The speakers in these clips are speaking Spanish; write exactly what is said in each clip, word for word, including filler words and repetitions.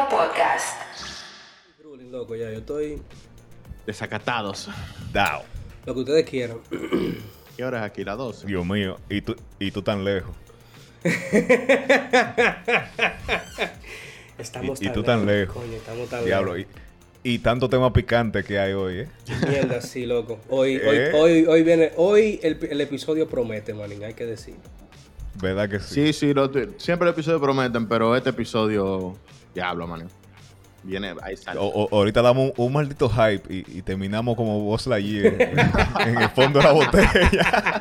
Latino Podcast. Loco, ya yo estoy desacatados. Dao. Lo que ustedes quieran. ¿Qué hora es aquí? ¿Las doce? Dios mío, y tú, y tú tan lejos. Estamos y, tan y tú tan lejos. Coño, estamos tan Diablo, lejos. Y, y tanto tema picante que hay hoy, ¿eh? Mierda, sí, loco. Hoy, ¿Eh? hoy, hoy, hoy viene, hoy el, el episodio promete, manín, hay que decir. ¿Verdad que sí? Sí, sí, lo, siempre el episodio prometen, pero este episodio, diablo, man. Viene, ahí sale. O, o, ahorita damos un, un maldito hype y, y terminamos como Buzz Lightyear en, en el fondo de la botella.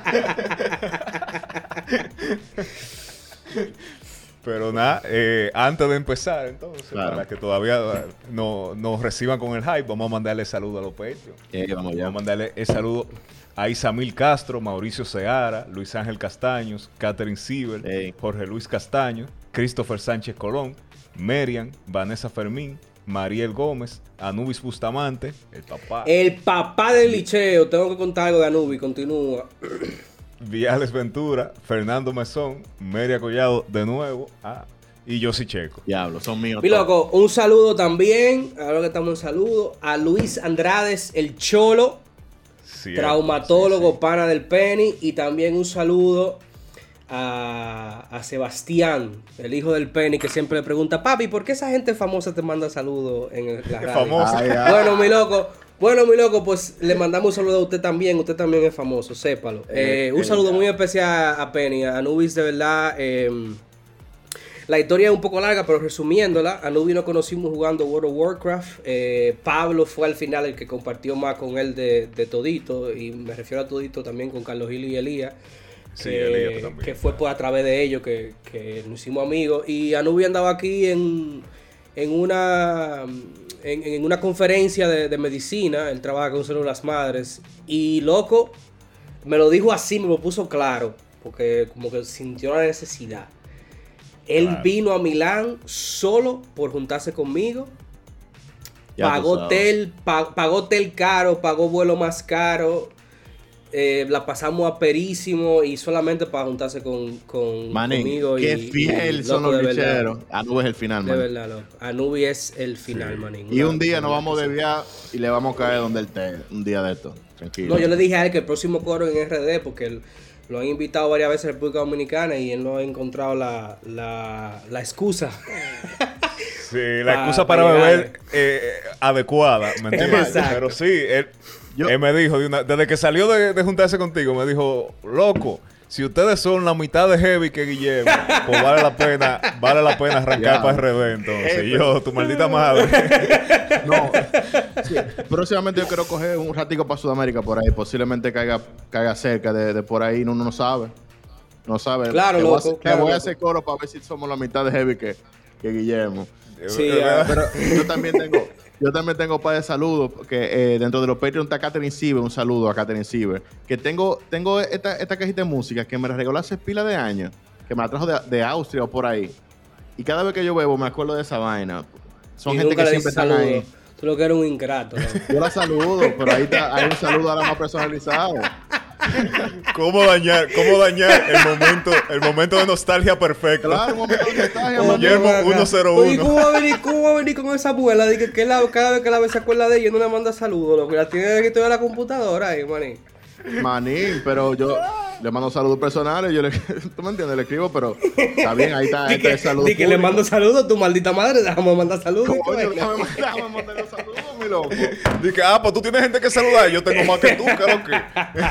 Pero nada, eh, antes de empezar, entonces, claro, para que todavía no, nos reciban con el hype, vamos a mandarle saludo a los Patreon. Eh, vamos, vamos ya. a mandarle el saludo a Isamil Castro, Mauricio Seara, Luis Ángel Castaños, Catherine Sieber, Hey. Jorge Luis Castaño, Christopher Sánchez Colón, Merian, Vanessa Fermín, Mariel Gómez, Anubis Bustamante, el papá, El papá del liceo, tengo que contar algo de Anubis, continúa. Viales Ventura, Fernando Mesón, Meria Collado de nuevo, ah, y Yossi Checo. Diablo, son míos. Mi todos. loco, un saludo también, ahora que estamos en saludo, a Luis Andrades, el Cholo, Cierto, traumatólogo, sí, sí. pana del Penny, y también un saludo a, a Sebastián, el hijo del Penny, que siempre le pregunta, papi, ¿por qué esa gente famosa te manda saludos en el- la radio? Famosa. Ay, ay. Bueno, mi loco, bueno, mi loco, pues le mandamos un saludo a usted también, usted también es famoso, sépalo. Eh, Eh, un eh, saludo ya. muy especial a Penny, a Anubis, de verdad. eh, La historia es un poco larga, pero resumiéndola, Anubis nos conocimos jugando World of Warcraft. Eh, Pablo fue al final el que compartió más con él de, de todito, y me refiero a todito también con Carlos Gil y Elías. Sí, que, Elías también. que fue por a través de ellos que, que nos hicimos amigos. Y Anubis andaba aquí en, en una en, en una conferencia de, de medicina. Él trabaja con células madres. Y loco, me lo dijo así, me lo puso claro, porque como que sintió la necesidad. Él Claro. vino a Milán solo por juntarse conmigo. Ya tú Pagó sabes. hotel, pa- pagó hotel caro, pagó vuelo más caro. Eh, la pasamos a perísimo y solamente para juntarse con, con Manín, conmigo. qué y, fiel y, son loco, los de verdad, bicheros. Anubis es el final, de man. verdad, loco. Anubis es el final, Sí. manín. Y Una- un día nos una vamos cosa. de viaje y le vamos a caer donde él esté. Un día de esto. Tranquilo. No, yo le dije a él que el próximo coro en R D, porque él, lo han invitado varias veces a República Dominicana y él no ha encontrado la, la, la excusa. Sí, la Pa- excusa pa para llegar. beber eh, adecuada, ¿me entiendes? Exacto. Pero sí, él, Yo- él me dijo, de una- desde que salió de, de juntarse contigo, me dijo, loco, si ustedes son la mitad de heavy que Guillermo, pues vale la pena, vale la pena arrancar Ya. para el revés, entonces. Eh, Y yo, tu maldita madre. No. Sí. Próximamente yo quiero coger un ratico para Sudamérica por ahí. Posiblemente caiga, caiga cerca de, de por ahí. Uno no sabe. No sabe. Claro, Le voy a loco, hacer- claro, le voy a loco. hacer coro para ver si somos la mitad de heavy que, que Guillermo. Sí, Eh, ah, Pero yo también tengo, yo también tengo para de saludos, que eh, dentro de los Patreon está Catherine Sieber, un saludo a Catherine Sieber, que tengo, tengo esta, esta cajita de música que me la regaló hace pila de años, que me la trajo de, de Austria o por ahí. Y cada vez que yo bebo me acuerdo de esa vaina. Son Y gente nunca que le siempre dice están saludo. ahí. Tú lo que eres un ingrato, loco. Yo la saludo, pero ahí está, hay un saludo ahora más personalizado. ¿Cómo dañar, cómo dañar el momento, el momento de nostalgia perfecto? Claro, un momento de nostalgia, Oh, mano. Guillermo pero acá. uno cero Oye, uno. ¿cómo va a venir, cómo va a venir con esa abuela? Dije que la, cada vez que la ve se acuerda de ella no le manda saludos, loco. La tiene aquí toda la computadora ahí, maní. Manín, pero yo le mando saludos personales, yo le, tú me entiendes, le escribo, pero está bien, ahí está, ahí Di está que, el saludo. di que le público. mando saludos, tu maldita madre, déjame mandar saludos. Coño, déjame, déjame mandarle saludos, mi loco. Dije, ah, pues tú tienes gente que saludar, yo tengo más que tú, claro que.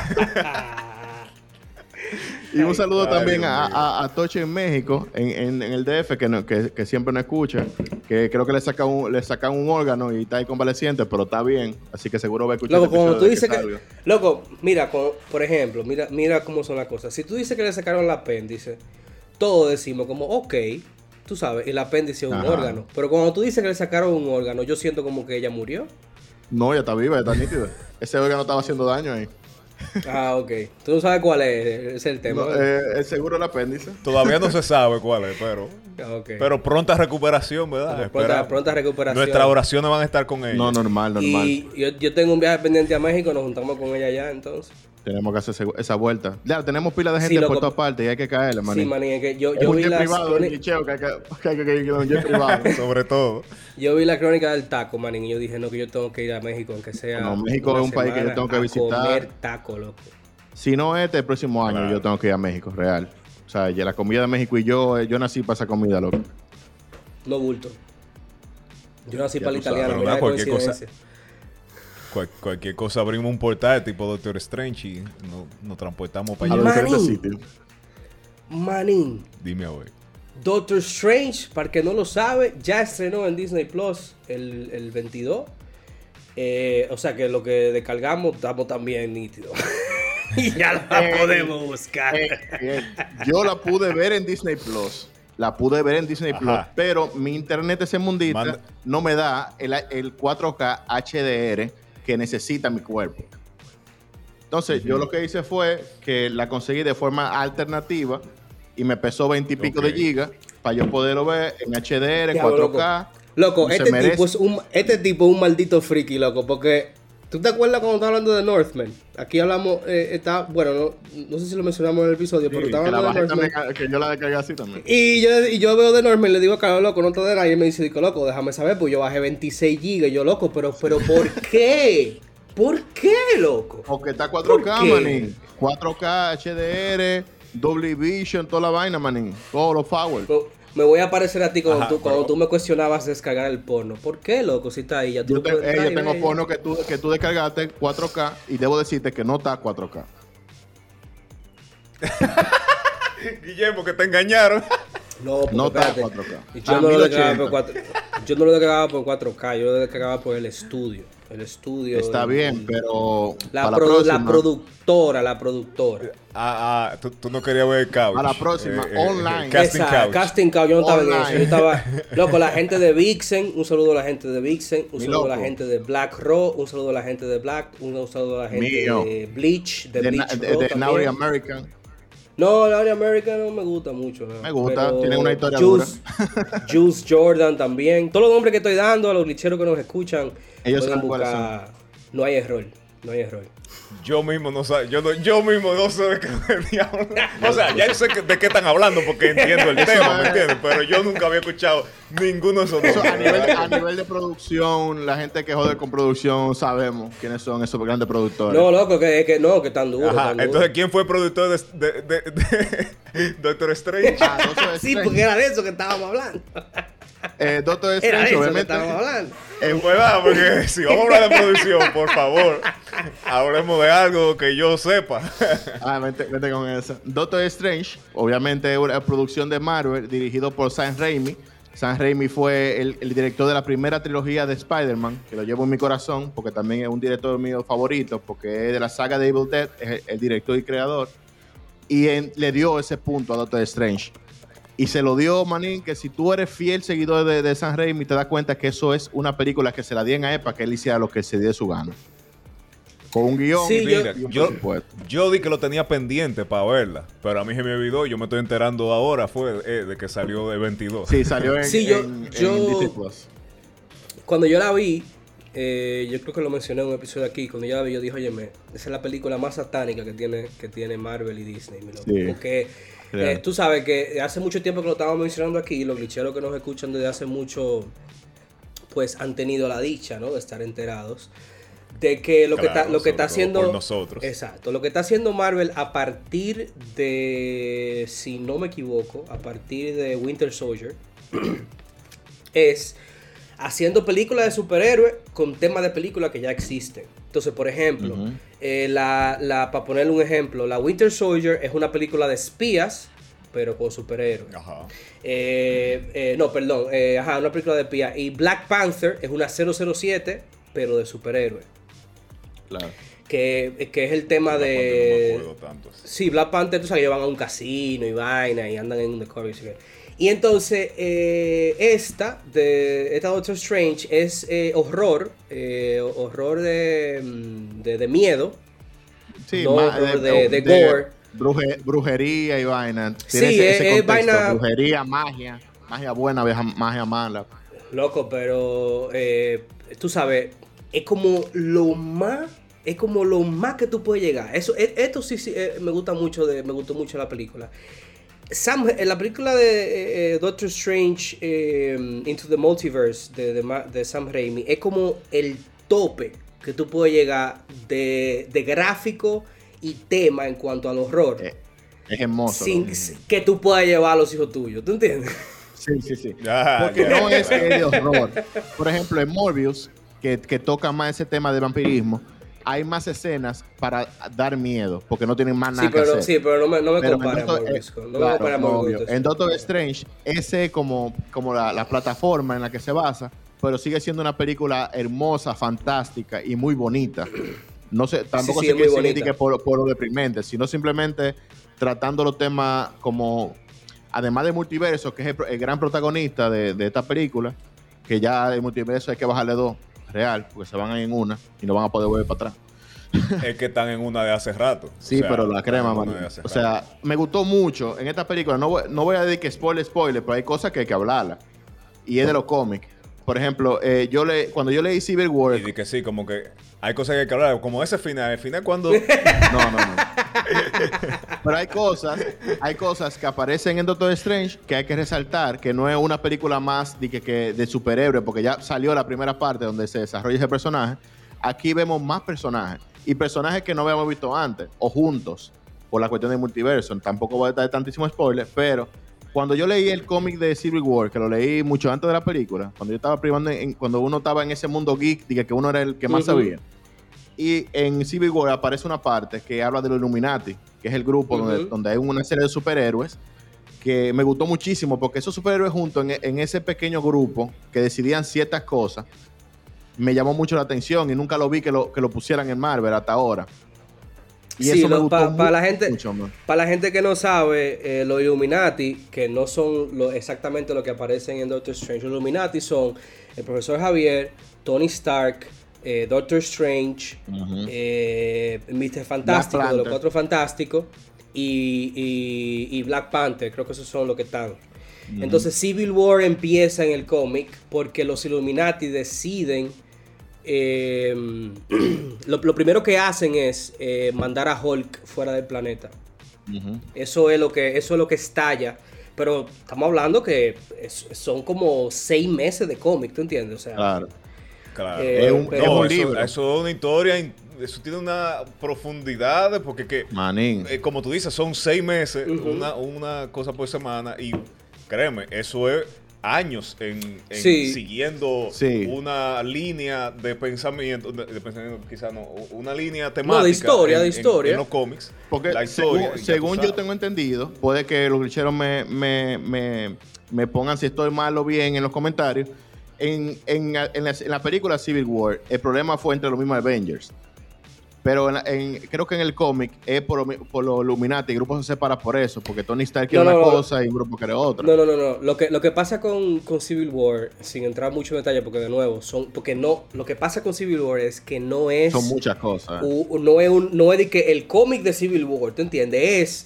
Y un saludo Ay, también Dios a, mío. a, a Toche en México, en, en, en el D F, que, no- que, que siempre nos escucha, que creo que le sacan un, le sacan un órgano y está ahí convaleciente, pero está bien, así que seguro va a escuchar. Loco, el cuando tú episodio de dices que... salga. Loco, mira, como- por ejemplo, mira, mira cómo son las cosas. Si tú dices que le sacaron el apéndice, todos decimos como, ok, tú sabes, el apéndice es un Ajá. órgano. Pero cuando tú dices que le sacaron un órgano, yo siento como que ella murió. No, ya está viva, ya está nítida. Ese órgano estaba haciendo daño ahí. Ah, ok. Tú no sabes cuál es, ese es el tema. No, ¿verdad? eh, el seguro del apéndice. Todavía no se sabe cuál es, pero. Ah, ok. Pero pronta recuperación, ¿verdad? Pero pronta, Esperamos. pronta recuperación. Nuestras oraciones van a estar con ella. No, normal, normal. Y yo, yo tengo un viaje pendiente a México, nos juntamos con ella allá, entonces. Tenemos que hacer ese- esa vuelta. Claro, tenemos pila de gente Sí, loco. por todas partes y hay que caerle, manín. Sí, manín, es que yo, Es yo un vi jet las privado, un crónicas- licheo que hay que, que, hay que, que ir a un jet privado. Sobre todo. yo vi la crónica del taco, manín, y yo dije, no, que yo tengo que ir a México, aunque sea No, México una es un país que yo semana tengo que a visitar. comer taco, loco. Si no este, el próximo año Claro. yo tengo que ir a México, real. O sea, ya la comida de México y yo, eh, yo nací para esa comida, loco. No bulto. Yo nací Ya para el tú sabes. italiano, Pero mira nada, qué cualquier cosa- coincidencia. Cual- cualquier cosa abrimos un portal tipo Doctor Strange y no- nos transportamos para A allá. los Manín. diferentes sitios. Manín, Dime a ver. Doctor Strange, para el que no lo sabe, ya estrenó en Disney Plus el, el veintidós. Eh, o sea que lo que descargamos estamos también nítidos. Y ya la Eh, podemos buscar. Eh, eh, yo la pude ver en Disney Plus. La pude ver en Disney Ajá. Plus, pero mi internet ese mundita Manda- no me da el, el cuatro K H D R que necesita mi cuerpo. Entonces, yo lo que hice fue que la conseguí de forma alternativa y me pesó veinte y pico Ok. de gigas para yo poderlo ver en H D R, Diablo, cuatro K. Loco, y se este merece. tipo, es un, este tipo es un maldito friki, loco, porque ¿tú te acuerdas cuando estaba hablando de Northman? Aquí hablamos, eh, está, bueno, no, no sé si lo mencionamos en el episodio, pero Sí, estaba que, la hablando de bajé Northman. también, que yo la descargué así también. Y yo, y yo veo de Norman y le digo a Carlos, loco, no te de nadie. Y él me dice, digo, loco, déjame saber, pues yo bajé veintiséis gigas. Y yo, loco, pero, pero ¿por qué? ¿Por qué, loco? Porque está cuatro K, ¿Por qué? manín. cuatro K, H D R, Dolby Vision, toda la vaina, manín. Todos los power. Me- Me voy a parecer a ti cuando, Ajá, tú, cuando pero- tú me cuestionabas descargar el porno. ¿Por qué, loco? Si está ahí, ya tú Yo, lo te- puedes eh, entrar yo y tengo ver. porno que tú, que tú descargaste cuatro K y debo decirte que no está cuatro K. Guillermo, que te engañaron. No, porque No está espérate. cuatro K. Y Yo Ah, no, lo mil descargaba ochenta. por cuatro, yo no lo descargaba por cuatro K, yo lo descargaba por el estudio. El estudio. Está el- bien, pero La, para produ- la la próxima, productora, la productora. Ah, ah, tú, tú no querías ver el couch. A la próxima, online. casting Esa, couch. casting couch, yo no estaba en Online. eso. Yo estaba, loco, la gente de Vixen, un saludo a la gente de Vixen, un Mi saludo a la loco. gente de Black Raw, un saludo a la gente de Black, un saludo a la gente Mío. de Bleach, de de, Bleach na- de, Raw de también. Naughty American. No, la área American no me gusta mucho. ¿no? Me gusta, Pero tiene una historia Juice, Juice Jordan también. Todos los nombres que estoy dando a los glitcheros que nos escuchan, Ellos pueden saben cuáles buscar. No hay error, no hay error. Yo mismo no sé, yo, no- yo mismo no sé de qué diablo. O sea, ya yo sé que- de qué están hablando porque entiendo el tema, ¿me entiendes? Pero yo nunca había escuchado ninguno de esos Eso, a, nombres. nivel, a nivel de producción, la gente que jode con producción, sabemos quiénes son esos grandes productores. No, loco, que, que no, que tan duro. Ajá, tan duro. entonces, ¿quién fue el productor de, de, de- de Doctor Strange? Ah, Doctor Sí, Strange. porque era de eso que estábamos hablando. Eh, Doctor Era de Strange, eso que obviamente. estábamos hablando. En verdad, porque si vamos a hablar de producción, por favor, hablemos de algo que yo sepa. Ah, vente, vente con eso. Doctor Strange, obviamente es una producción de Marvel, dirigido por Sam Raimi. Sam Raimi fue el, el director de la primera trilogía de Spider-Man, que lo llevo en mi corazón, porque también es un director mío favorito, porque es de la saga de Evil Dead, es el, el director y creador. Y en- le dio ese punto a Doctor Strange. Y se lo dio, manín, que si tú eres fiel seguidor de, de Sam Raimi, te das cuenta que eso es una película que se la dieron a él para que él hiciera lo que se dio de su gana. Con un guión Sí, y yo- Mira, y un yo, presupuesto. yo di que lo tenía pendiente para verla, pero a mí se me olvidó, yo me estoy enterando ahora, fue eh, de que salió de veintidós. Sí, salió en, Sí, yo- en- en yo- Disney Plus. Cuando yo la vi, eh, yo creo que lo mencioné en un episodio aquí, cuando yo la vi, yo dije, oye, esa es la película más satánica que tiene, que tiene Marvel y Disney, mi loco. Sí. Porque Claro. eh, tú sabes que hace mucho tiempo que lo estábamos mencionando aquí, los glitcheros que nos escuchan desde hace mucho, pues han tenido la dicha, ¿no? De estar enterados de que lo que Claro, está, lo que está sobre todo haciendo por nosotros. Exacto, lo que está haciendo Marvel a partir de, si no me equivoco, a partir de Winter Soldier, es haciendo películas de superhéroes con temas de películas que ya existen. Entonces, por ejemplo, Ujú. eh, la, la, para ponerle un ejemplo, la Winter Soldier es una película de espías, pero con superhéroes. Ajá. Eh, eh, no, perdón, eh, ajá, una película de espías. Y Black Panther es una cero cero siete, pero de superhéroes. Claro. Que, que es el tema No me de... acuerdo tanto. Sí, Black Panther, tú sabes, que van a un casino y vaina y andan en un decor y sé qué. Y entonces, eh, esta, de, esta Doctor Strange es eh, horror, eh, horror de, mm, de, de miedo. Sí, No, ma- horror de- de gore. bruje- brujería y vaina. Sí, Tiene ese, es- ese es contexto. vaina- Brujería, magia. Magia buena, vieja- magia mala. Loco, pero eh, tú sabes, es como lo más es como lo más que tú puedes llegar. Eso, e- esto sí, sí eh, me gusta mucho de, me gustó mucho la película. Sam, en la película de eh, Doctor Strange eh, Into the Multiverse de, de, de Sam Raimi es como el tope que tú puedes llegar de, de gráfico y tema en cuanto al horror. Eh, es hermoso. Sin que tú puedas llevar a los hijos tuyos, ¿tú entiendes? Sí, sí, sí. Ah, Porque ya. no es que es de horror. Por ejemplo, en Morbius, que, que toca más ese tema de vampirismo, hay más escenas para dar miedo, porque no tienen más nada Sí, pero, que no, hacer. sí, pero no me, no me Pero en compares a Doctor- Morbius. eh, No me claro, compares a no, Morbius. obvio. En Doctor Strange, ese como, como la, la plataforma en la que se basa, pero sigue siendo una película hermosa, fantástica y muy bonita. No sé, tampoco sí, se es quiere muy decir bonita. que por, por lo deprimente, sino simplemente tratando los temas como, además de multiverso, que es el, el gran protagonista de, de esta película, que ya el multiverso hay que bajarle dos, real, porque se van a ir en una y no van a poder volver para atrás. Es que están en una de hace rato. Sí, O sea, pero la crema, están en una man. de hace O rato. sea, me gustó mucho en esta película. No voy, no voy a decir que spoiler, spoiler, pero hay cosas que hay que hablarla. Y es de los cómics. Por ejemplo, eh, yo le, cuando yo leí Civil War... Y di que sí, como que hay cosas que hay que hablar. Como ese final. El final cuando... No, no, no. Pero hay cosas, hay cosas que aparecen en Doctor Strange que hay que resaltar, que no es una película más de, que, que de superhéroe, porque ya salió la primera parte donde se desarrolla ese personaje. Aquí vemos más personajes. Y personajes que no habíamos visto antes, o juntos, por la cuestión del multiverso. Tampoco voy a dar tantísimo spoiler, pero cuando yo leí el cómic de Civil War, que lo leí mucho antes de la película, cuando yo estaba privando, en, cuando uno estaba en ese mundo geek, dije que uno era el que más Uh-huh. sabía. Y en Civil War aparece una parte que habla de los Illuminati, que es el grupo Uh-huh. donde, donde hay una serie de superhéroes, que me gustó muchísimo, porque esos superhéroes juntos en, en ese pequeño grupo, que decidían ciertas cosas, me llamó mucho la atención y nunca lo vi que lo, que lo pusieran en Marvel hasta ahora. Y Sí, eso me lo- gustó pa- mu- pa la gente- mucho más. Para la gente que no sabe, eh, los Illuminati, que no son lo, exactamente lo que aparecen en Doctor Strange, los Illuminati son el profesor Javier, Tony Stark, eh, Doctor Strange, Ujú. eh, mister Fantástico, de los Panther. Cuatro Fantásticos, y, y- y Black Panther, creo que esos son los que están. Entonces Civil War empieza en el cómic porque los Illuminati deciden... eh, lo, lo primero que hacen es eh, mandar a Hulk fuera del planeta. Ujú. Eso es lo que, eso es lo que estalla. Pero estamos hablando que es- son como seis meses de cómic, ¿tú entiendes? O sea, Claro. Claro. Eh, Es un, pero- es un eso, libro. eso es una historia, in- eso tiene una profundidad, porque que, Manín. eh, como tú dices, son seis meses, Ujú. una, una cosa por semana, y créeme, eso es años en, en Sí. siguiendo Sí. una línea de pensamiento, de, de pensamiento, quizás no, una línea temática. No, de historia, en, de en- historia. En, los cómics. Porque la historia, según, ya según tú yo sabes. tengo entendido, puede que los glitcheros me, me, me, me pongan si estoy mal o bien en los comentarios. En, en, en, la, en la película Civil War, el problema fue entre los mismos Avengers. Pero en la- en- creo que en el cómic es por, lo mi- por los Illuminati, el grupo se separa por eso, porque Tony Stark quiere No, no, una no. cosa y un grupo quiere otra. no, no, no, no. Lo que, lo que pasa con, con Civil War, sin entrar mucho en detalle, porque de nuevo, son, porque no, lo que pasa con Civil War es que no es, Son muchas cosas. u- no es un, no es de que el cómic de Civil War, ¿tú entiendes? Es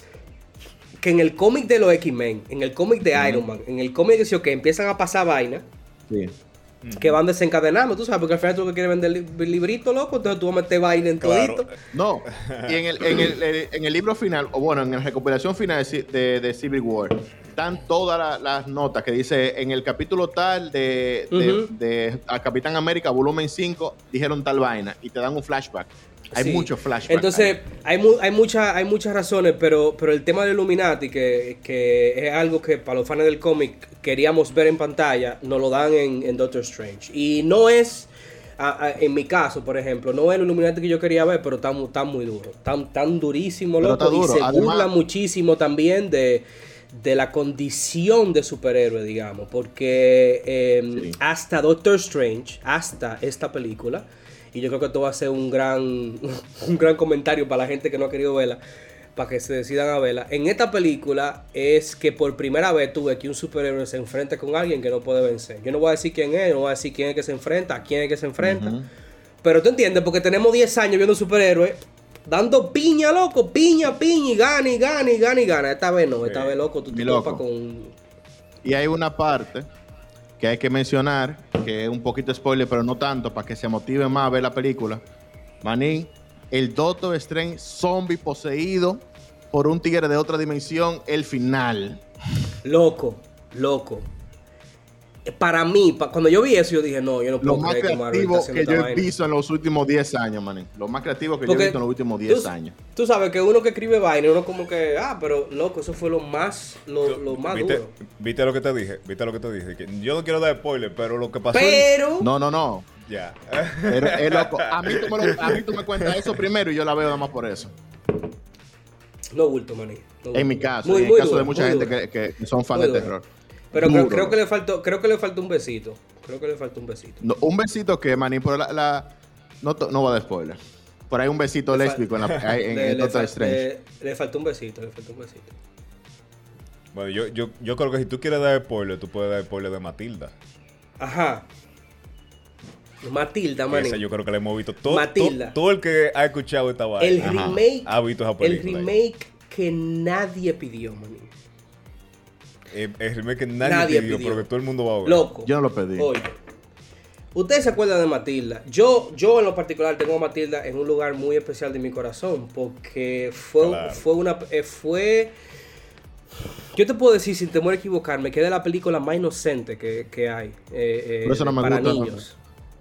que en el cómic de los X-Men, en el cómic de Iron Man, en el cómic de sí, que empiezan a pasar vainas Sí. que van desencadenando, tú sabes, porque al final tú lo que quieres vender li- librito, loco, entonces tú vas a meter vaina en Claro. todito. No, y en el, en, el, el- en el libro final, o bueno, en la recopilación final de, Ci- de, de Civil War, están todas la- las notas que dice en el capítulo tal de, de, Ujú. de a Capitán América, volumen cinco, dijeron tal vaina y te dan un flashback. Hay Sí. muchos flashbacks. Entonces, ahí. hay, mu- hay, mucha- hay muchas razones, pero, pero el tema del Illuminati, que, que es algo que para los fans del cómic queríamos ver en pantalla, nos lo dan en, en Doctor Strange. Y no es, a- a- en mi caso, por ejemplo, no es el Illuminati que yo quería ver, pero está, mu- está muy duro. Está tan durísimo, Pero loco. está Y duro. se Además- burla muchísimo también de, de la condición de superhéroe, digamos. Porque eh, Sí. hasta Doctor Strange, hasta esta película, y yo creo que esto va a ser un gran, un gran comentario para la gente que no ha querido verla, para que se decidan a verla. En esta película es que por primera vez tuve que un superhéroe se enfrente con alguien que no puede vencer. Yo no voy a decir quién es, no voy a decir quién es que se enfrenta, a quién es que se enfrenta. Ujú. Pero tú entiendes, porque tenemos diez años viendo superhéroes dando piña, loco, piña, piña, y gana, y gana, y gana, y gana. Esta vez no, esta Sí. vez, loco, tú te Mi loco. topas con... Y hay una parte que hay que mencionar, que es un poquito spoiler, pero no tanto, para que se motive más a ver la película. Manín, el Doctor Strange zombie poseído por un tigre de otra dimensión, el final. Loco, loco. Para mí, pa, cuando yo vi eso, yo dije, no, yo no Lo puedo más creer que Marvel está creativo haciendo que esta yo he vaina. visto en los últimos diez años, manín. Lo más creativo que Porque yo he visto en los últimos diez tú, años. Tú sabes que uno que escribe vaina, uno como que, ah, pero loco, eso fue lo más, lo, lo más ¿Viste, duro. ¿Viste lo que te dije? ¿Viste lo que te dije? Que yo no quiero dar spoiler, pero lo que pasó... en- Pero, No, no, no. Ya. Pero es loco. A mí, tú me lo- a mí tú me cuentas eso primero y yo la veo nada más por eso. no bulto, maní. No bulto. En mi caso, Muy- y en muy el caso duro, de mucha muy gente duro. que, que son fans Muy de duro. terror. Pero creo, Duro. creo que le faltó, creo que le faltó un besito. Creo que le faltó un besito. No, un besito que, manín, por la... la- no, to- no voy a dar spoiler. Por ahí un besito Le lésbico en, la, en, Le- en le Doctor fal- Strange. Le, le faltó un besito, le faltó un besito. Bueno, yo, yo, yo creo que si tú quieres dar spoiler, tú puedes dar spoiler de Matilda. Ajá. Matilda, maní. Esa yo creo que la hemos visto. Todo, Matilda. todo, todo el que ha escuchado esta vaina El Ajá. remake, ha visto esa el película. remake que nadie pidió, maní. El, el remake que nadie, Nadie pidió, pidió. pero que todo el mundo va a ver. Loco. Yo no lo pedí. Oye, ustedes se acuerdan de Matilda. Yo, yo en lo particular tengo a Matilda en un lugar muy especial de mi corazón porque fue, Claro. fue una, eh, fue, yo te puedo decir sin temor a equivocarme que es de la película más inocente que, que hay eh, eh, Por eso no me para gusta, niños.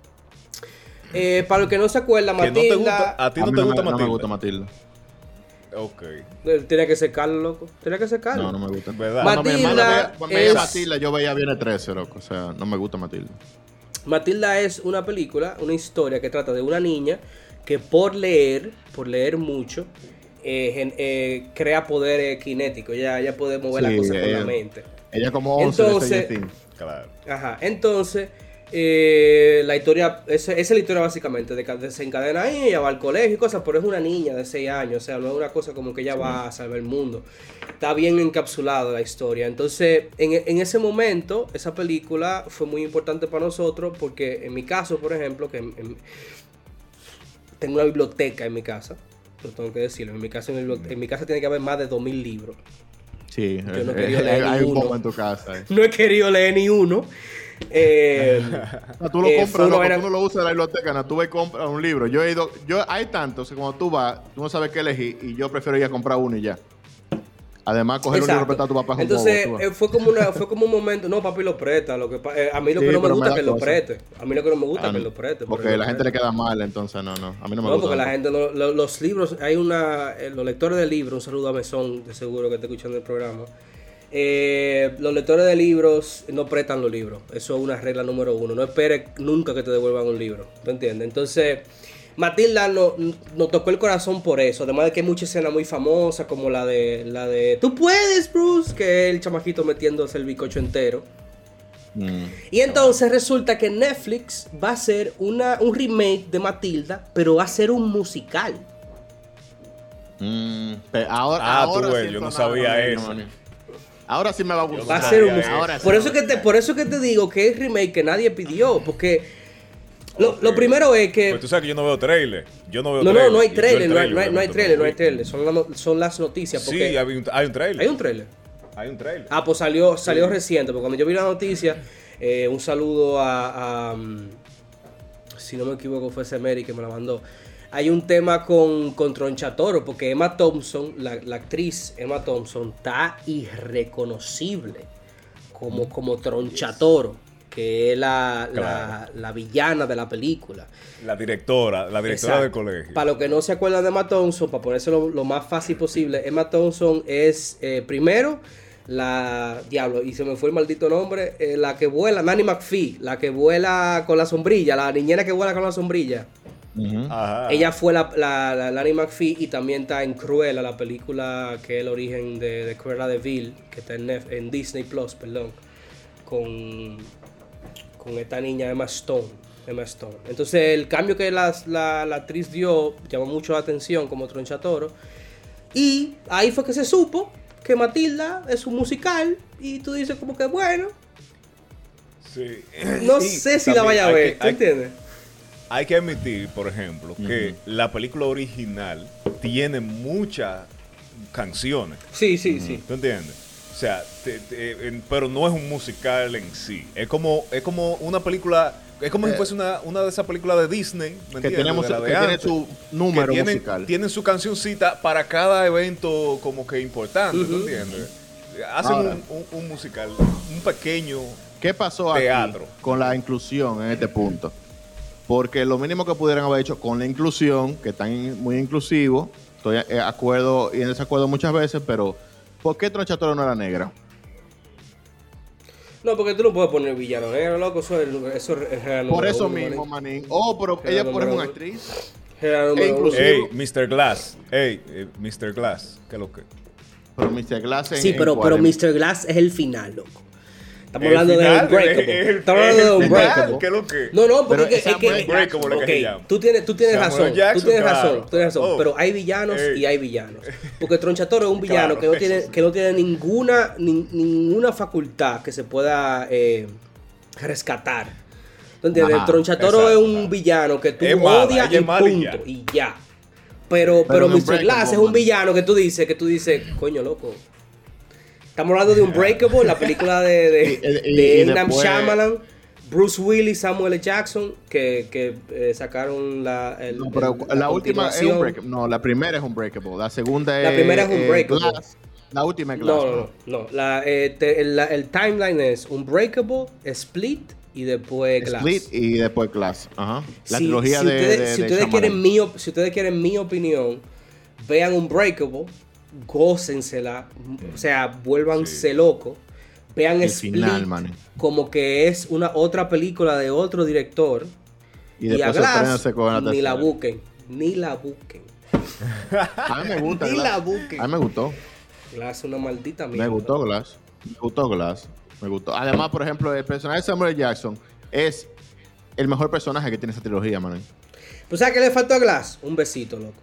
Eh, para los que no se acuerdan, Que no te gusta, Matilda, a ti A no mí te me- gusta no Matilda. me gusta Matilda. Ok. eh, tenía que ser Carlos, loco. Tenía que ser Carlos. No, no me gusta. ¿Verdad? Cuando mi hermana Matilda veía- cuando veía es- Matilda, yo veía Viene trece, loco. O sea, no me gusta Matilda. Matilda es una película, una historia que trata de una niña que por leer, por leer mucho, eh, gen- eh, crea poder kinético. Ella, ella puede mover Sí, las cosas con ella- la mente. Ella como once Entonces- de Stranger Things. Claro. Ajá. Entonces, eh, la historia, esa, esa es la historia básicamente, de que desencadena ahí, ella va al colegio y cosas, pero es una niña de seis años, o sea, no es una cosa como que ella va a salvar el mundo. Está bien encapsulada la historia. Entonces, en, en ese momento, esa película fue muy importante para nosotros, porque en mi caso, por ejemplo, que en- en- tengo una biblioteca en mi casa, lo tengo que decirlo, en mi casa, en, mi, en mi casa tiene que haber más de dos mil libros. Sí, Yo no eh, quería eh, leer hay un ninguno. poco en tu casa. eh. No he querido leer ni uno. Eh, No, tú lo Eh, fue compras, una loco, vaina- tú no lo usas en la biblioteca, no, tú vas y compras un libro. Yo he ido, yo hay tantos que cuando tú vas, tú no sabes qué elegir y yo prefiero ir a comprar uno y ya. Además, coger un libro Exacto. prestado a tu papá es un Entonces, bobo, tú vas. eh, fue como una, fue como un momento, no, papi lo presta, lo que pa- eh, a mí lo Sí, que no me pero me gusta da es que lo cosa. preste. A mí lo que no me gusta Ah, es que no, lo preste. porque pero la lo gente le preste. queda mal, entonces no, no. A mí no me No, gusta. porque la tampoco. gente no, lo- los libros, hay una, eh, los lectores de libros, un saludo a Mesón, de seguro que está escuchando el programa. Eh, los lectores de libros no prestan los libros. Eso es una regla número uno. No esperes nunca que te devuelvan un libro. ¿Tú entiendes? Entonces, Matilda nos no tocó el corazón por eso. Además de que hay muchas escenas muy famosas, como la de la de Tú puedes, Bruce, que es el chamaquito metiéndose el bicocho entero. Mm. Y entonces resulta que Netflix va a hacer una, un remake de Matilda, pero va a ser un musical. Mm, pe- ahora, Ah, tú ahora ves, sí yo no entra nada, sabía mano, eso. mano. Ahora sí me va a Va gustar. a ser un sabía musical. Ahora sí Por me eso, va que a te, gustar. por eso que te digo que es remake que nadie pidió. Porque lo, Ok. lo primero es que. Pues tú sabes que yo no veo trailer. Yo no veo No, trailer. no, no hay Y yo el trailer, no hay, no hay, no hay obviamente, trailer, no hay vi. trailer. Son, la no- son las noticias. Sí, Porque hay un, hay un trailer. hay un trailer. Hay un trailer. Ah, pues salió, salió reciente. Porque cuando yo vi la noticia, eh, un saludo a, a, um, si no me equivoco, fue Semeri que me la mandó. Hay un tema con, con Tronchatoro, porque Emma Thompson, la, la actriz Emma Thompson, está irreconocible como, como Tronchatoro, que es la, Claro. la, la villana de la película. La directora, la directora Exacto. del colegio. Para los que no se acuerdan de Emma Thompson, para ponérselo lo más fácil posible, Emma Thompson es, eh, primero, la... Diablo, y se me fue el maldito nombre, eh, la que vuela, Nanny McPhee, la que vuela con la sombrilla, la niñera que vuela con la sombrilla. Ujú. Ajá. Ella fue la, la, la Nanny McPhee y también está en Cruella, la película que es el origen de, de Cruella de Vil, que está en, Nef- en Disney Plus, perdón, con, con esta niña Emma Stone. Emma Stone. Entonces el cambio que la, la, la actriz dio llamó mucho la atención como Tronchatoro. Y ahí fue que se supo que Matilda es un musical y tú dices como que bueno, Sí. no Y sé si la también vaya a hay ver, que- ¿tú hay- entiendes? Hay que admitir, por ejemplo, que la película original tiene muchas canciones. Sí, sí, sí. ¿Tú entiendes? O sea, te- te- en- pero no es un musical en sí. Es como, es como una película Es como Eh, si fuese una, una de esas películas de Disney, ¿me que entiendes? tenemos- De la que de tiene antes, su número que tienen, musical. Tienen su cancioncita para cada evento como que importante, ¿tú entiendes? Hacen Ahora. un, un- un musical, un pequeño... ¿Qué pasó Teatro. aquí con la inclusión en este punto? Porque lo mínimo que pudieran haber hecho con la inclusión, que están muy inclusivos, estoy de acuerdo y en desacuerdo muchas veces, pero ¿por qué Troncha Toro no era negra? No, porque tú no puedes poner villano negro, loco. Eso es, eso es real Por número eso uno, mismo, manín. manín. Oh, pero Real ella por número es una uno. actriz. Real número E uno. inclusive- Hey, mister Glass. Hey, eh, mister Glass. ¿Qué es lo que? Pero mister Glass en, Sí, en pero, cuál, pero en- mister Glass es el final, loco. Estamos El hablando de final, Unbreakable. el- el- Estamos hablando de el final, Unbreakable. ¿qué es lo que? No, no, porque Pero es que, esa es que- Unbreakable, ¿cómo le ok, que llaman? tú tienes, tú tienes Samuel razón, Jackson, tú tienes claro. razón, tú tienes razón, Oh. pero hay villanos Ey. y hay villanos. Porque Tronchatoro es un villano Claro, que no eso tiene, sí. que no tiene ninguna, ni- ninguna facultad que se pueda eh, rescatar. ¿Tú entiendes? Ajá, Tronchatoro exacto, es un ajá. villano que tú Es mala, odias ella y es mala y punto. ya. Y ya. Pero, pero, Pero mister Unbreakable, Glass es un man. villano que tú dices, que tú dices, coño, loco. Estamos hablando de Unbreakable, la película de, de, Y- y- de y M. Night después- Shyamalan, Bruce Willis, Samuel L. Jackson, que, que eh, sacaron la, el- No, pero el- la, última es continuación. Unbreakable. No, la primera es Unbreakable. La segunda es. La primera es eh, Unbreakable. Glass. La última es Glass. No, no, no. no. La, eh, te- el, la- el timeline es Unbreakable, Split y después Glass. Split y después Glass. Ajá. La Si- trilogía si de. ustedes, de- si de ustedes Shyamalan. quieren mi, op- si ustedes quieren mi opinión, vean Unbreakable, gócensela, o sea, vuélvanse Sí. locos. Vean El Split final, man. como que es una otra película de otro director. Y Y, a después Glass sorpréndanse con la ni la tercera. busquen, ni la busquen. A mí me gusta. Ni Glass. la busquen. A mí me gustó. Glass es una maldita mierda. Me gustó Glass. Me gustó Glass. Me gustó. Además, por ejemplo, el personaje de Samuel L. Jackson es el mejor personaje que tiene esa trilogía, man. ¿Tú sabes qué le faltó a Glass? Un besito, loco.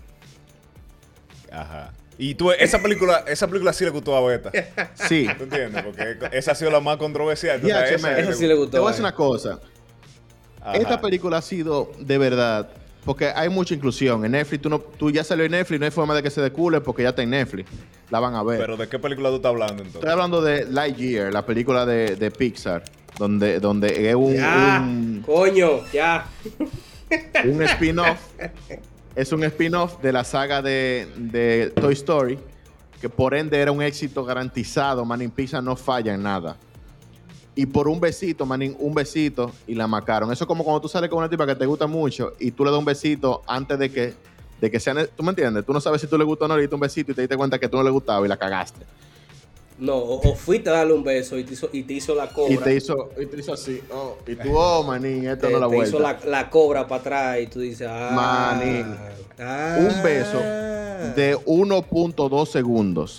Ajá. Y tú, esa película, esa película sí le gustó a Beta. Sí. ¿Tú entiendes? Porque esa ha sido la más controversial. Ya, Entonces, che, man. Esa sí le gustó. Te voy a a decir él. una cosa. Ajá. Esta película ha sido de verdad, porque hay mucha inclusión. En Netflix, tú, no, tú ya salió en Netflix, no hay forma de que se decule porque ya está en Netflix. La van a ver. Pero ¿de qué película tú estás hablando Estoy entonces? hablando de Lightyear, la película de, de Pixar, donde, donde es un, Ya, un, coño, ya. un spin-off. Es un spin-off de la saga de, de Toy Story, que por ende era un éxito garantizado. Manin Pixar no falla en nada. Y por un besito, manín, un besito y la macaron. Eso es como cuando tú sales con una tipa que te gusta mucho y tú le das un besito antes de que, de que sea... ne- ¿Tú me entiendes? Tú no sabes si tú le gusta o no, le diste un besito y te diste cuenta que tú no le gustaba y la cagaste. No, o, o fuiste a darle un beso y te hizo, y te hizo la cobra. Y te hizo, y te hizo así. Oh, y tú, oh, manín, esto te, no la te vuelta. hizo la, la cobra para atrás y tú dices, ah. Manín. ah. Un beso de uno punto dos segundos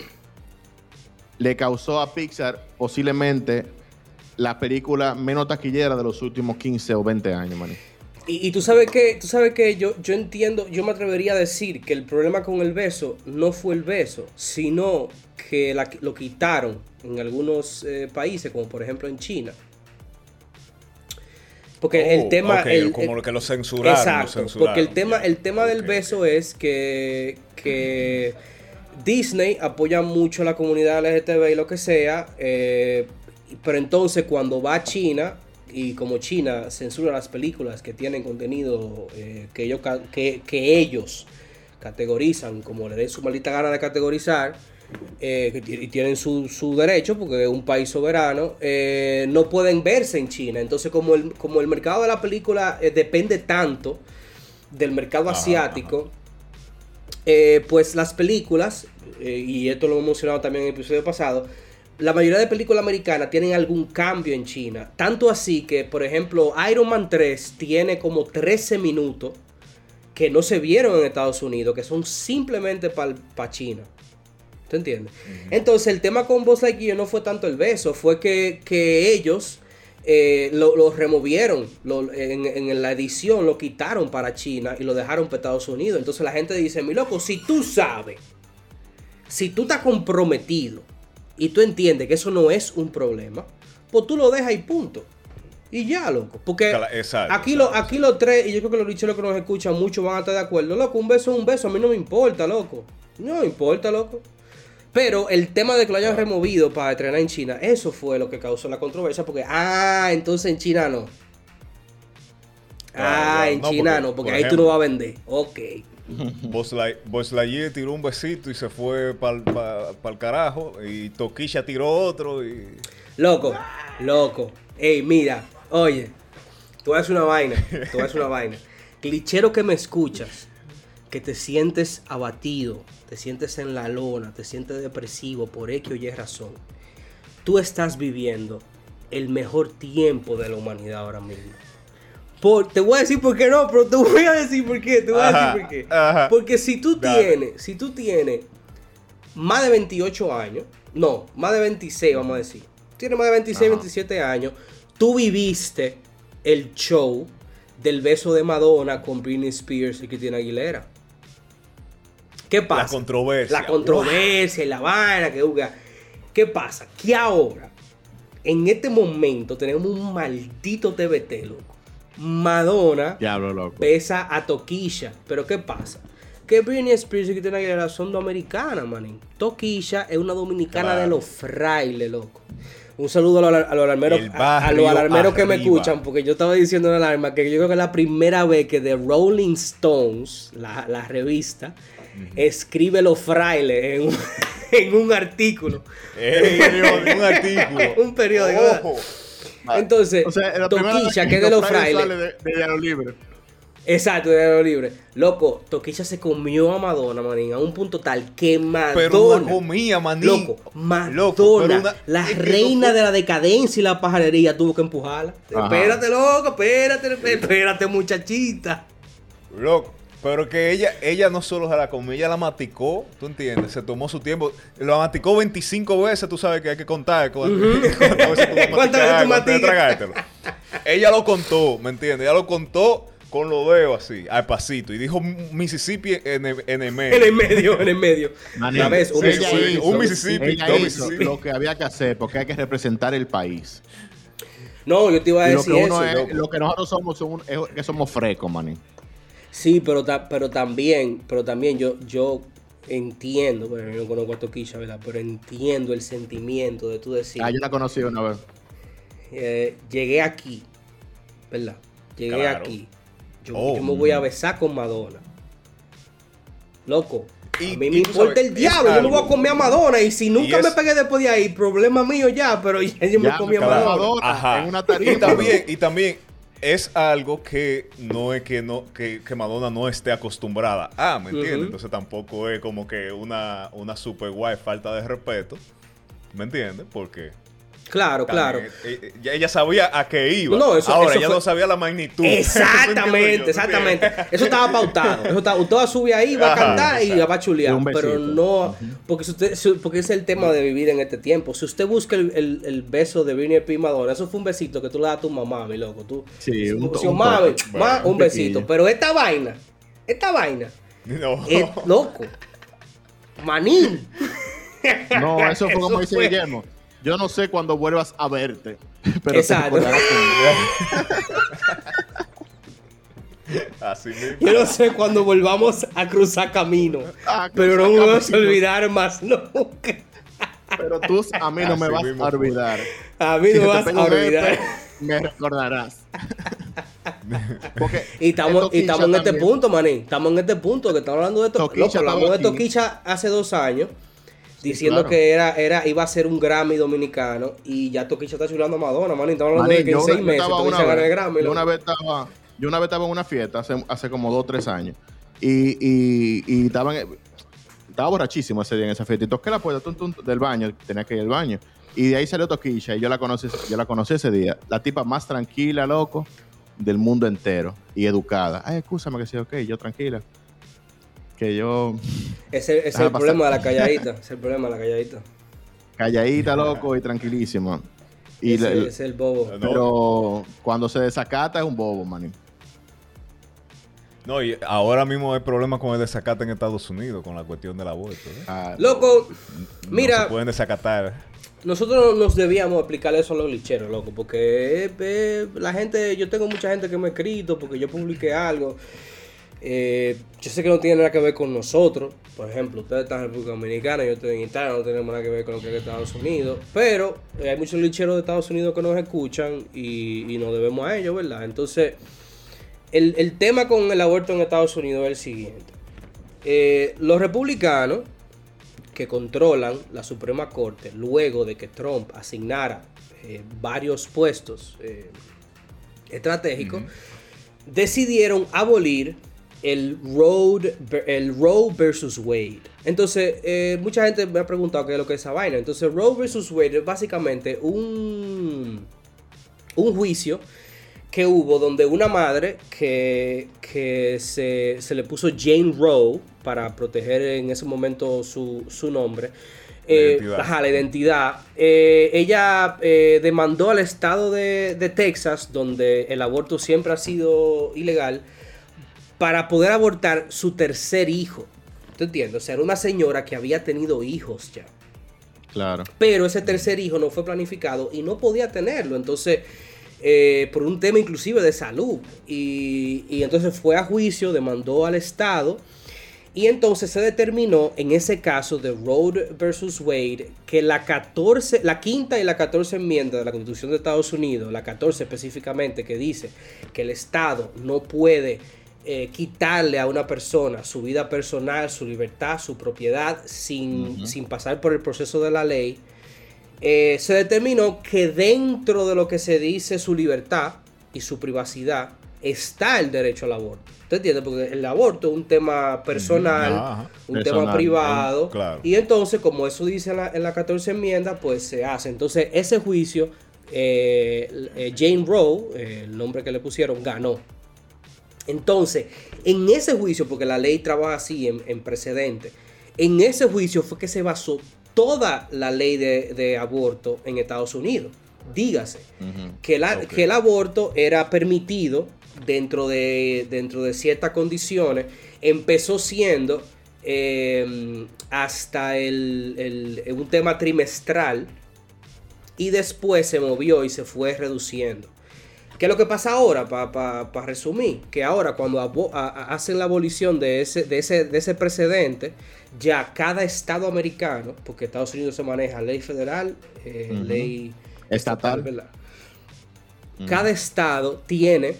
le causó a Pixar posiblemente la película menos taquillera de los últimos quince o veinte años, manín. Y, y tú sabes que, tú sabes que yo, yo entiendo, yo me atrevería a decir que el problema con el beso no fue el beso, sino que la- lo quitaron en algunos eh, países, como por ejemplo en China. Porque Oh, el tema... ok, el- como el- lo que lo censuraron. Exacto, lo censuraron. porque el tema, el tema del Ok, beso ok. es que, que Disney apoya mucho a la comunidad L G T B y lo que sea, eh, pero entonces cuando va a China, y como China censura las películas que tienen contenido eh, que, ellos, ca- que, que ellos categorizan como le den su maldita gana de categorizar, eh, que ti- y tienen su, su derecho porque es un país soberano, eh, no pueden verse en China. Entonces como el, como el mercado de la película eh, depende tanto del mercado Ajá, asiático, eh, pues las películas, eh, y esto lo hemos mencionado también en el episodio pasado, la mayoría de películas americanas tienen algún cambio en China. Tanto así que, por ejemplo, Iron Man tres tiene como trece minutos que no se vieron en Estados Unidos, que son simplemente para China. ¿Tú entiendes? Uh-huh. Entonces, el tema con Buzz Lightyear no fue tanto el beso, fue que, que ellos eh, lo, lo removieron lo, en, en la edición, lo quitaron para China y lo dejaron para Estados Unidos. Entonces, la gente dice, mi loco, si tú sabes, si tú estás comprometido y tú entiendes que eso no es un problema, pues tú lo dejas y punto. Y ya, loco. Porque exacto, aquí, exacto, lo, aquí los tres, y yo creo que los bicheros que nos escuchan mucho van a estar de acuerdo. Loco, un beso es un beso. A mí no me importa, loco. No me importa, loco. Pero el tema de que lo hayan removido para estrenar en China, eso fue lo que causó la controversia. Porque, ah, entonces en China no. Ah, Claro, en no, China porque, no, porque por ahí tú ejemplo, no vas a vender. Ok. Buzz Light- Buzz Lightyear tiró un besito y se fue para el carajo. Y Toquilla tiró otro y... Loco, loco. Ey, mira, oye, tú vas a hacer una vaina, tú vas a hacer una vaina. Clichero que me escuchas, que te sientes abatido, te sientes en la lona, te sientes depresivo por X o Y razón. Tú estás viviendo el mejor tiempo de la humanidad ahora mismo. Por, te voy a decir por qué no, pero te voy a decir por qué, te voy a Ajá, decir por qué. ajá. Porque si tú Dale. tienes, si tú tienes más de veintiocho años, no, más de veintiséis vamos a decir. Tienes más de veintiséis, Ajá. veintisiete años, tú viviste el show del beso de Madonna con Britney Spears y Christina Aguilera. ¿Qué pasa? La controversia. La controversia y la vaina que juega. ¿Qué pasa? Que ahora, en este momento, tenemos un maldito T V T, loco. Madonna Diablo, loco. pesa a Toquilla. Pero ¿qué pasa? Que Britney Spears y Christina Aguilera son dominicanas, manín. Toquilla es una dominicana Claro. de los frailes, loco. Un saludo a los, a los alarmeros, El a, a los barrio alarmeros que me arriba. escuchan, porque yo estaba diciendo en la alarma que yo creo que es la primera vez que The Rolling Stones, la, la revista, escribe los frailes en un, en un artículo. Ey, un artículo. Un periódico. Ojo. Entonces, O sea, la primera vez Toquilla, que que es de los frailes frailes. sale de, de Diario Libre. Exacto, de Diario Libre. Loco, Toquilla se comió a Madonna, manín, a un punto tal que Madonna. Pero no comía, manín. Loco, Madonna, Loco, pero una- la es que reina no fue- de la decadencia y la pajarería, tuvo que empujarla. Ajá. Espérate, loco, espérate, espérate, muchachita. Loco, pero que ella, ella no solo se la comió, ella la maticó, ¿tú entiendes? Se tomó su tiempo, la maticó veinticinco veces, tú sabes que hay que contar cu- cuántas veces tú vas a ¿Cuántas veces masticar tú antes de maticas? tragártelo. Ella lo contó, ¿me entiendes? Ella lo contó con los dedos así, al pasito, y dijo Mississippi en el, en el medio. En el medio, en el medio. Manín, Ya ves, un sí, Mississippi. sí, un Mississippi, ella dos hizo Mississippi. lo que había que hacer porque hay que representar el país. No, yo te iba a Y lo que, decir uno eso, es- loco. lo que nosotros somos son un- es que somos frescos, manín. Sí, pero, ta- pero también, pero también yo, yo entiendo, bueno, yo no conozco a Toquilla, ¿verdad? Pero entiendo el sentimiento de tú decir, Ah, yo la conocí una vez. eh, llegué aquí, ¿verdad? Llegué Claro. aquí. Yo, Oh. yo me voy a besar con Madonna. Loco, Y- a mí y me tú importa sabes, el diablo, es yo me voy a algo- comer a Madonna y si nunca es- me pegué después de ahí, problema mío ya, pero ya yo me Ya, comí a claro. Madonna. Madonna. Ajá. en una tarima. Y también, y también es algo que no es que no que, que Madonna no esté acostumbrada a, ¿me entiendes? Ujú. Entonces tampoco es como que una, una super guay falta de respeto, ¿me entiendes? Porque Claro, claro. también, eh, eh, ya ella sabía a qué iba. No, eso- Ahora eso ella fue- no sabía la magnitud. Eso entiendo yo, Exactamente, ¿me exactamente. entiendes? Eso estaba pautado. Eso estaba, usted va a subir ahí, va a Ajá, cantar y exacto. va a chulear. Y un Pero besito. no, porque, si usted, si- porque es el tema de vivir en este tiempo. Si usted busca el, el- el beso de Britney Spears y Madonna, eso fue un besito que tú le das a tu mamá, mi loco. Tú, Sí, un- si un mami, toque. ma, Bueno, un un besito. pequeño. Pero esta vaina, esta vaina, No. es loco. Manín. No, eso fue como Eso dice fue- Guillermo. Yo no sé cuando vuelvas a verte. Pero Exacto. te recordarás de mí. Así mismo. Yo no sé cuando volvamos a cruzar camino. Ah, Pero no me cruzar vas a caminos. olvidar más nunca. Pero tú a mí no me Así vas mismo a fue. olvidar. A mí Si no te vas pego a un golpe, olvidar. me recordarás. Porque Y estamos, y estamos en Toquilla este también. punto, manín. Estamos en este punto que estamos hablando de esto. Toquilla Loco, hablamos estaba de aquí. Toquilla hace dos años. Diciendo claro. que era, era, iba a ser un Grammy dominicano. Y ya Toquilla está chulando a Madonna, manín. Estamos hablando Manín, de que en yo seis una- yo meses estaba Toquilla una gana vez- el Grammy. yo loco. una vez estaba yo una vez estaba en una fiesta hace, hace como dos o tres años y, y, y estaba, en- estaba borrachísimo ese día en esa fiesta y toqué la puerta tum, tum, del baño, tenía que ir al baño y de ahí salió Toquilla y yo la conocí, yo la conocí ese día, la tipa más tranquila, loco, del mundo entero y educada. Ay, escúchame que sí, ok, yo tranquila. Que yo Ese, ese es Déjame el pasar. problema de la calladita. Ese es el problema de la calladita. calladita, loco, y tranquilísima. Y ese, le- ese es el bobo. No. pero cuando se desacata es un bobo, manín. No, y ahora mismo hay problemas con el desacate en Estados Unidos con la cuestión del aborto. ¿eh? Ah, Loco, No mira, se pueden desacatar. nosotros nos debíamos explicarle eso a los licheros, loco, porque eh, eh, la gente, yo tengo mucha gente que me ha escrito porque yo publiqué algo. Eh, yo sé que no tiene nada que ver con nosotros. Por ejemplo, ustedes están en República Dominicana, yo estoy en Italia, no tenemos nada que ver con lo que es Estados Unidos. Pero eh, hay muchos licheros de Estados Unidos que nos escuchan y, y nos debemos a ellos, ¿verdad? Entonces, el, el tema con el aborto en Estados Unidos es el siguiente. Eh, los republicanos que controlan la Suprema Corte, luego de que Trump asignara eh, varios puestos eh, estratégicos, uh-huh. decidieron abolir el Roe, el Roe versus Wade. Entonces, eh, mucha gente me ha preguntado qué es lo que es esa vaina. Entonces, Roe versus Wade es básicamente un, un juicio que hubo donde una madre que, que se, se le puso Jane Roe para proteger en ese momento su, su nombre, la eh, identidad, ajá, la identidad eh, ella eh, demandó al estado de, de Texas, donde el aborto siempre ha sido ilegal, para poder abortar su tercer hijo. ¿Te entiendes? O sea, era una señora que había tenido hijos ya. Claro. Pero ese tercer hijo no fue planificado y no podía tenerlo. Entonces, eh, por un tema inclusive de salud. Y, y entonces fue a juicio, demandó al Estado. Y entonces se determinó en ese caso de Roe versus Wade que la catorce, la quinta y la catorce enmienda de la Constitución de Estados Unidos, la catorce específicamente, que dice que el Estado no puede eh, quitarle a una persona su vida personal, su libertad, su propiedad sin, uh-huh. sin pasar por el proceso de la ley, eh, se determinó que dentro de lo que se dice su libertad y su privacidad está el derecho al aborto. ¿Te entiendes? Porque el aborto es un tema personal, Ajá, un personal, tema privado. Eh, claro. Y entonces, como eso dice en la, en la catorce enmienda, pues se hace. Entonces, ese juicio, eh, eh, Jane Roe, eh, el nombre que le pusieron, ganó. Entonces, en ese juicio, porque la ley trabaja así en, en precedente, en ese juicio fue que se basó toda la ley de, de aborto en Estados Unidos. Dígase uh-huh. que, la, okay. que el aborto era permitido dentro de, dentro de ciertas condiciones. Empezó siendo eh, hasta el, el, un tema trimestral y después se movió y se fue reduciendo. ¿Qué es lo que pasa ahora? Para pa, pa resumir, que ahora cuando abo, a, a, hacen la abolición de ese, de, ese, de ese precedente, ya cada estado americano, porque Estados Unidos se maneja ley federal, eh, uh-huh. ley estatal, estatal, ¿verdad? Uh-huh. Cada estado tiene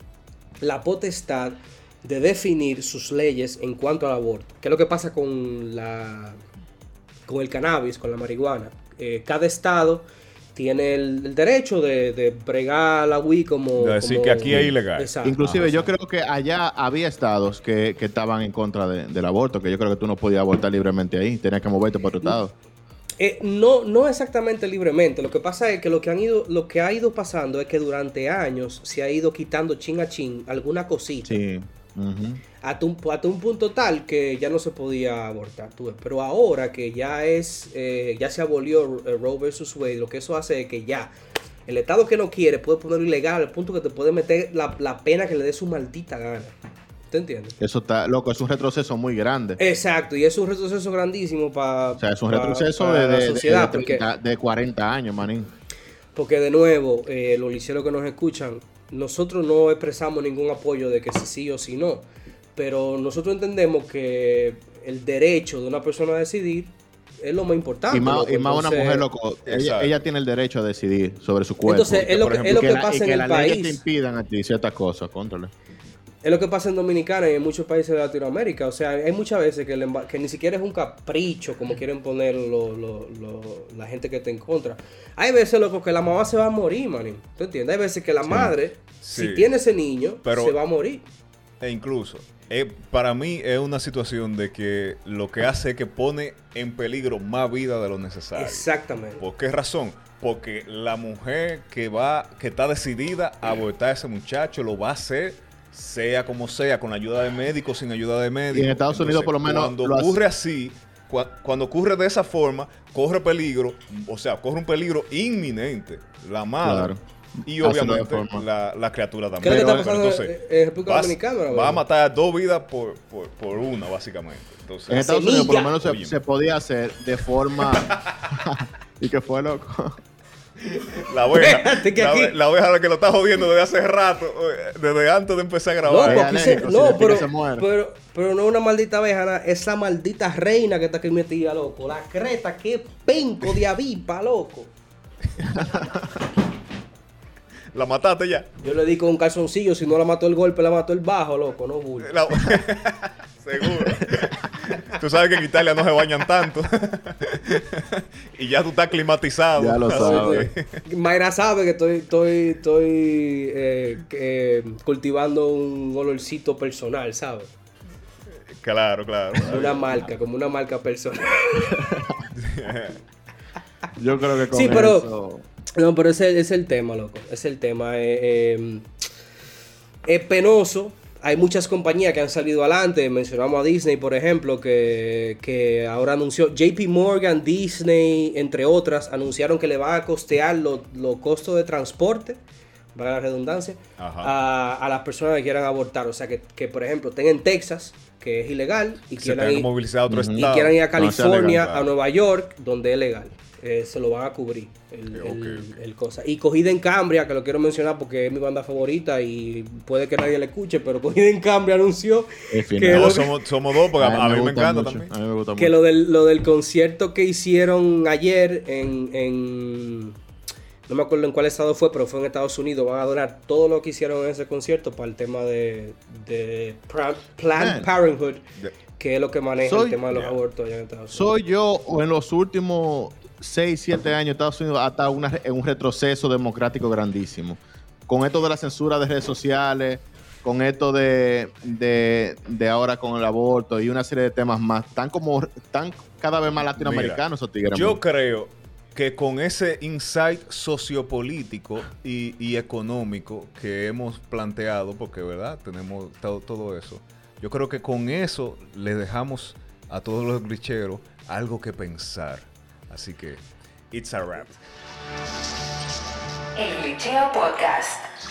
la potestad de definir sus leyes en cuanto al aborto. ¿Qué es lo que pasa con la con el cannabis, con la marihuana? Eh, cada estado tiene el, el derecho de, de bregar la weed como... De decir como, que aquí es ilegal. Exacto. Inclusive Ajá, yo exacto. creo que allá había estados que, que estaban en contra de, del aborto, que yo creo que tú no podías abortar libremente ahí, tenías que moverte para otro estado. Eh, no, no exactamente libremente. Lo que pasa es que lo que han ido, lo que ha ido pasando es que durante años se ha ido quitando chin a chin alguna cosita. Sí. Uh-huh. Hasta, un, hasta un punto tal que ya no se podía abortar. Tú ves. Pero ahora que ya es, eh, ya se abolió Roe versus Wade, lo que eso hace es que ya el estado que no quiere puede ponerlo ilegal al punto que te puede meter la, la pena que le dé su maldita gana. ¿Te entiendes? Eso está, loco, es un retroceso muy grande. Exacto, y es un retroceso grandísimo para... O sea, es un retroceso pa, pa de, de, la sociedad, de, de, treinta, porque, de cuarenta años, manín. Porque de nuevo, eh, los liceros que nos escuchan, nosotros no expresamos ningún apoyo de que si sí o si no, pero nosotros entendemos que el derecho de una persona a decidir es lo más importante. Y más, loco. Y más Entonces, una mujer, loco, ella, ella tiene el derecho a decidir sobre su cuerpo. Entonces, es lo que, ejemplo, es lo que, que pasa la, en el país. Y que te impidan a ti ciertas cosas, controle. Es lo que pasa en Dominicana y en muchos países de Latinoamérica. O sea, hay muchas veces que, el emba- que ni siquiera es un capricho, como quieren poner lo, lo, lo, la gente que está en contra. Hay veces, loco, que la mamá se va a morir, manín. ¿Tú entiendes? Hay veces que la sí. madre, sí. si tiene ese niño, Pero, se va a morir. E incluso, eh, para mí es una situación de que lo que hace es que pone en peligro más vida de lo necesario. Exactamente. ¿Por qué razón? Porque la mujer que va, que está decidida a abortar a ese muchacho, lo va a hacer sea como sea, con la ayuda de médicos, sin ayuda de médicos. Y en Estados Entonces, Unidos por lo menos cuando lo ocurre así, cu- cuando ocurre de esa forma, corre peligro, o sea, corre un peligro inminente la madre. Claro. Y obviamente la, la criatura también. ¿Qué le está pasando entonces, en República Dominicana? Va a matar dos vidas por, por, por una, básicamente. Entonces, en Estados Unidos por lo menos se, se podía hacer de forma... ¿Y qué fue, loco? La oveja, la, la oveja la que lo está jodiendo desde hace rato, desde antes de empezar a grabar. No, se, no pero, pero, pero no es una maldita abeja, es la maldita reina que está aquí metida, loco. La creta, que penco de avispa, loco. La mataste ya. Yo le di con un calzoncillo, si no la mató el golpe, la mató el bajo, loco, no bulto. La... Seguro. Tú sabes que en Italia no se bañan tanto. Y ya tú estás climatizado. Ya lo sabes. Mayra sabe que estoy, estoy, estoy eh, eh, cultivando un olorcito personal, ¿sabes? Claro, claro. Una marca, como una marca personal. Yo creo que con sí, pero, eso... No, pero ese es el tema, loco. Es el tema. Eh, eh, es penoso. Hay muchas compañías que han salido adelante. Mencionamos a Disney, por ejemplo, que, que ahora anunció. J P Morgan, Disney, entre otras, anunciaron que le van a costear los lo costos de transporte, para la redundancia, a, a las personas que quieran abortar. O sea, que, que por ejemplo, estén en Texas, que es ilegal, y Se quieran, ir, movilizar a otro y estado. quieran ir a California, no legal, a Nueva York, donde es legal. Eh, se lo van a cubrir el, Okay, el, okay. el cosa. Y Cogida en Cambria, que lo quiero mencionar porque es mi banda favorita y puede que nadie la escuche, pero Cogida en Cambria anunció Es que, final. No, lo, somos, somos dos, porque a, a mí me gusta encanta mucho, también. A mí me gusta que mucho. lo del, lo del concierto que hicieron ayer en, en no me acuerdo en cuál estado fue, pero fue en Estados Unidos. Van a donar todo lo que hicieron en ese concierto para el tema de, de Planned Man. Parenthood, Yeah. que es lo que maneja Soy- el tema de los yeah. abortos allá en Estados Unidos. Soy yo, o en los últimos seis, siete años, Estados Unidos ha estado una- en un retroceso democrático grandísimo. Con esto de la censura de redes sociales, con esto de, de, de ahora con el aborto y una serie de temas más, tan como tan cada vez más latinoamericanos esos tigres. Yo man. creo que con ese insight sociopolítico y, y económico que hemos planteado, porque verdad, tenemos todo, todo eso, yo creo que con eso le dejamos a todos los glitcheros algo que pensar. Así que, it's a wrap. El Glitcheo Podcast.